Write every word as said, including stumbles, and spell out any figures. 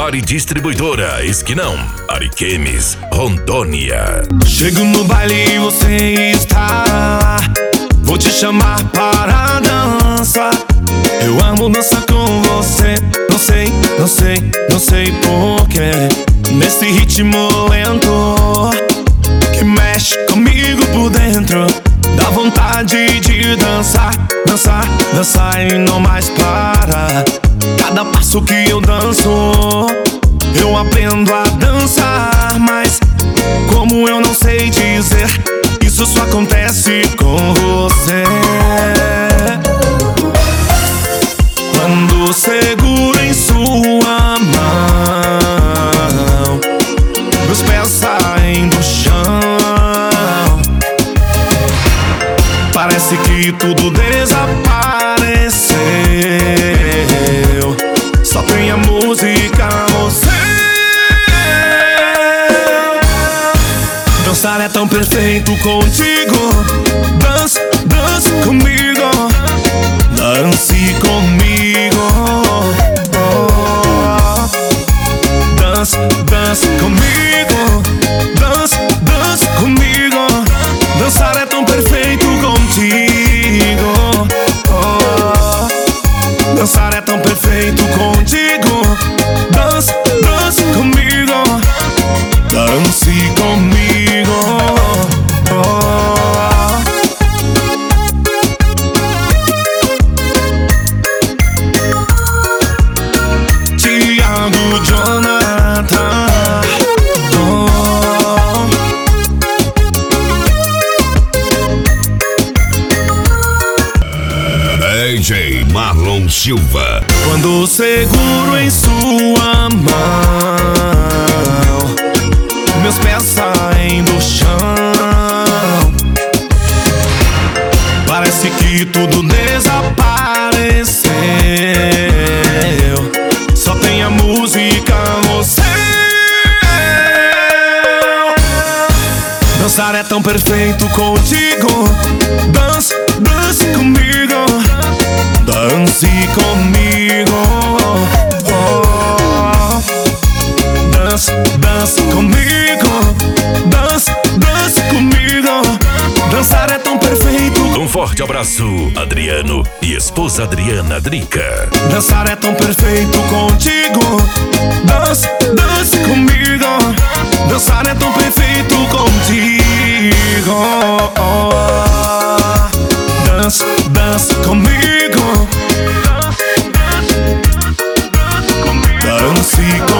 Store Distribuidora, Esquinão, Ariquemes, Rondônia. Chego no baile e você está lá. Vou te chamar para dança. Eu amo dançar com você. Não sei, não sei, não sei porquê. Nesse ritmo lento que mexe comigo por dentro, dá vontade de dançar, dançar, dançar e não mais para. Cada passo que eu danço, eu aprendo a dançar. Mas como eu não sei dizer, isso só acontece com você. Quando seguro em sua mão, meus pés saem do chão. Parece que tudo desapareceu. Só tem a música, você. Dançar é tão perfeito contigo. Dance, dance comigo. Dance comigo. Oh. Dance, dance comigo. Dance, dance comigo. Dançar é tão perfeito contigo. Oh. Dançar é tão perfeito contigo. Dance, dance comigo. Dance comigo. Oh. Tiago Jonathan. Oh. D J Marlon Silva. Quando seguro em sua mão, meus pés saem do chão. Parece que tudo desapareceu. Só tem a música, você. Dançar é tão perfeito contigo. Dance, dance comigo. Dance comigo. Oh. Dance, dance comigo. Dance, dance comigo. Dançar é tão perfeito. Um forte abraço, Adriano e esposa Adriana Drica. Dançar é tão perfeito contigo. Dance, dance comigo. Dançar é tão perfeito contigo. Oh. Dance, dance comigo. Dance comigo.